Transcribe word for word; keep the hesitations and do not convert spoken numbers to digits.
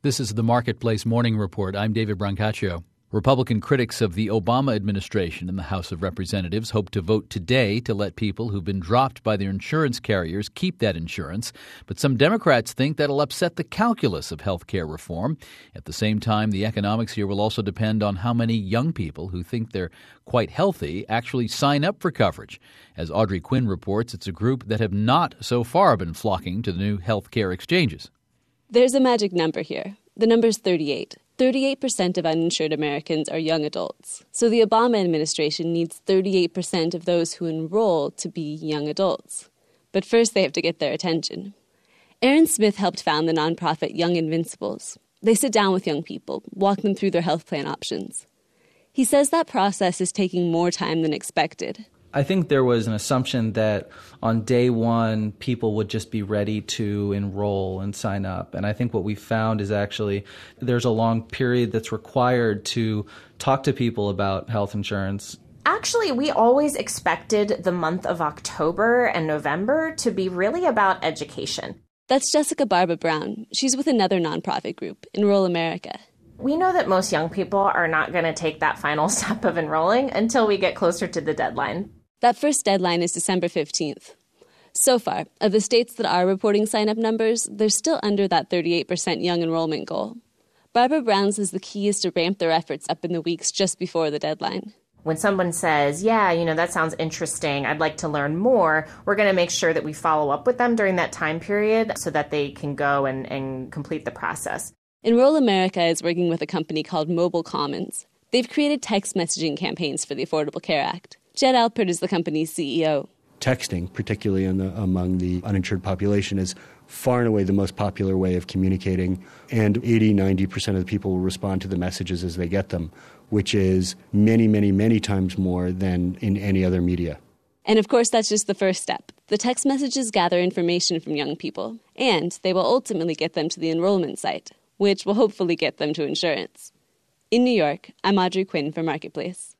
This is the Marketplace Morning Report. I'm David Brancaccio. Republican critics of the Obama administration in the House of Representatives hope to vote today to let people who've been dropped by their insurance carriers keep that insurance. But some Democrats think that'll upset the calculus of health care reform. At the same time, the economics here will also depend on how many young people who think they're quite healthy actually sign up for coverage. As Audrey Quinn reports, it's a group that have not so far been flocking to the new health care exchanges. There's a magic number here. The number's thirty-eight. thirty-eight percent of uninsured Americans are young adults. So the Obama administration needs thirty-eight percent of those who enroll to be young adults. But first they have to get their attention. Aaron Smith helped found the nonprofit Young Invincibles. They sit down with young people, walk them through their health plan options. He says that process is taking more time than expected. I think there was an assumption that on day one, people would just be ready to enroll and sign up. And I think what we found is actually there's a long period that's required to talk to people about health insurance. Actually, we always expected the month of October and November to be really about education. That's Jessica Barba Brown. She's with another nonprofit group, Enroll America. We know that most young people are not going to take that final step of enrolling until we get closer to the deadline. That first deadline is December fifteenth. So far, of the states that are reporting sign-up numbers, they're still under that thirty-eight percent young enrollment goal. Barbara Brown says the key is to ramp their efforts up in the weeks just before the deadline. When someone says, yeah, you know, that sounds interesting, I'd like to learn more, we're going to make sure that we follow up with them during that time period so that they can go and, and complete the process. Enroll America is working with a company called Mobile Commons. They've created text messaging campaigns for the Affordable Care Act. Jed Alpert is the company's C E O. Texting, particularly in the, among the uninsured population, is far and away the most popular way of communicating. And eighty, ninety percent of the people will respond to the messages as they get them, which is many, many, many times more than in any other media. And of course, that's just the first step. The text messages gather information from young people, and they will ultimately get them to the enrollment site, which will hopefully get them to insurance. In New York, I'm Audrey Quinn for Marketplace.